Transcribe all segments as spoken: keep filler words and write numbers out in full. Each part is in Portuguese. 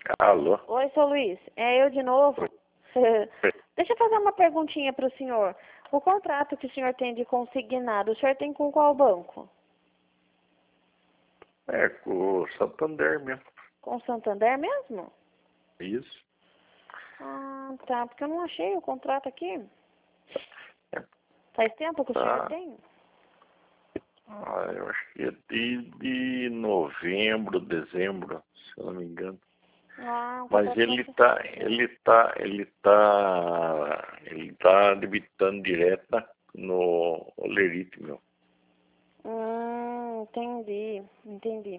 Alô? Oi, seu Luiz. É eu de novo. Deixa eu fazer uma perguntinha para o senhor. O contrato que o senhor tem de consignado, o senhor tem com qual banco? É com o Santander mesmo. Com o Santander mesmo? Isso. Ah, tá. Porque eu não achei o contrato aqui. É. Faz tempo que o senhor Tá. tem? Ah, eu acho que é desde novembro, dezembro, se eu não me engano. Ah, o Mas contrato ele vai tá, ele tá, ele tá, ele tá debitando direto no Olerite, meu. Hum, entendi. Entendi.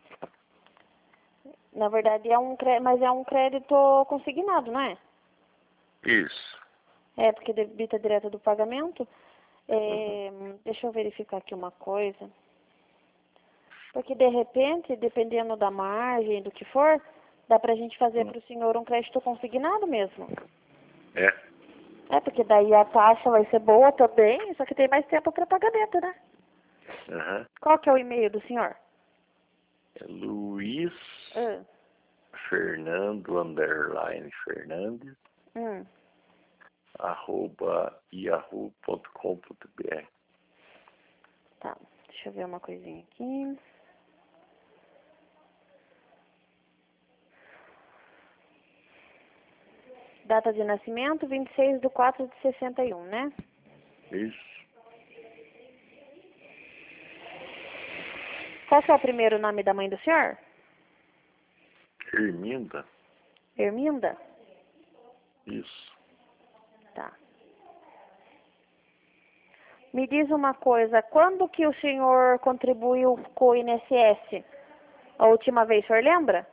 Na verdade, é um crédito, mas é um crédito consignado, não é? Isso. É, porque debita direto do pagamento. É, Uhum. deixa eu verificar aqui uma coisa. Porque, de repente, dependendo da margem, do que for, dá pra gente fazer Hum. para o senhor um crédito consignado mesmo. É. É, porque daí a taxa vai ser boa também, só que tem mais tempo para pagamento, né? Uhum. Qual que é o e-mail do senhor? É Luiz Hum, Fernando underline Fernandes hum. arroba yahoo ponto com ponto br. Tá, deixa eu ver uma coisinha aqui. Data de nascimento, vinte e seis de quatro de sessenta e um, né? Isso. Qual que é o primeiro nome da mãe do senhor? Herminda. Herminda? Isso. Tá. Me diz uma coisa, quando que o senhor contribuiu com o I N S S? A última vez, o senhor lembra?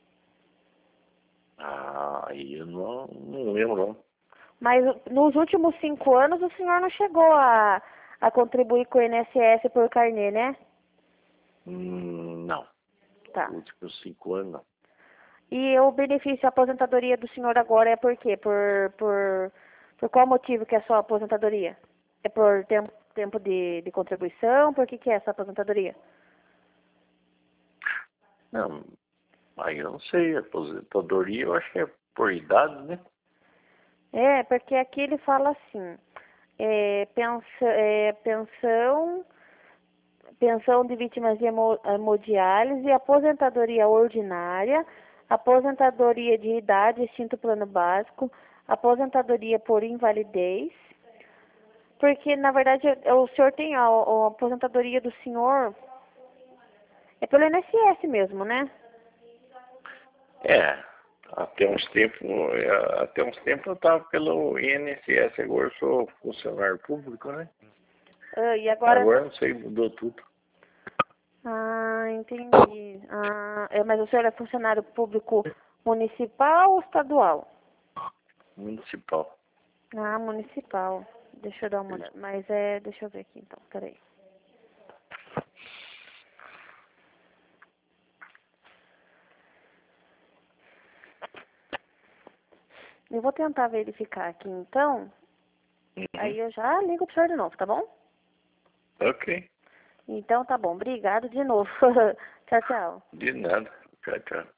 Ah, aí eu não, não lembro não. Mas nos últimos cinco anos o senhor não chegou a, a contribuir com o I N S S por carnê, né? Hum, não. Tá. Nos últimos cinco anos não. E o benefício, a aposentadoria do senhor agora é por quê? Por, por, por qual motivo que é a sua aposentadoria? É por tempo, tempo de, de contribuição? Por que que é essa aposentadoria? Não, aí eu não sei. Aposentadoria eu acho que é por idade, né? É, porque aqui ele fala assim, é, pensa, é, pensão, pensão de vítimas de hemo- hemodiálise, aposentadoria ordinária, aposentadoria de idade, extinto plano básico, aposentadoria por invalidez, porque na verdade o senhor tem a, a aposentadoria do senhor, é pelo I N S S mesmo, né? É. Até uns tempos, é, até uns tempos eu estava pelo I N S S, agora eu sou funcionário público, né? Ah, e agora... Agora não sei, mudou tudo. Ah, entendi. Ah, é, mas o senhor é funcionário público municipal ou estadual? Municipal. Ah, municipal. Deixa eu dar uma olhada. Mas é, deixa eu ver aqui então, peraí. Eu vou tentar verificar aqui então. Aí Uhum. eu já ligo pro senhor de novo, tá bom? Ok. Então tá bom. Obrigado de novo. Tchau, tchau. De nada. Tchau, tchau.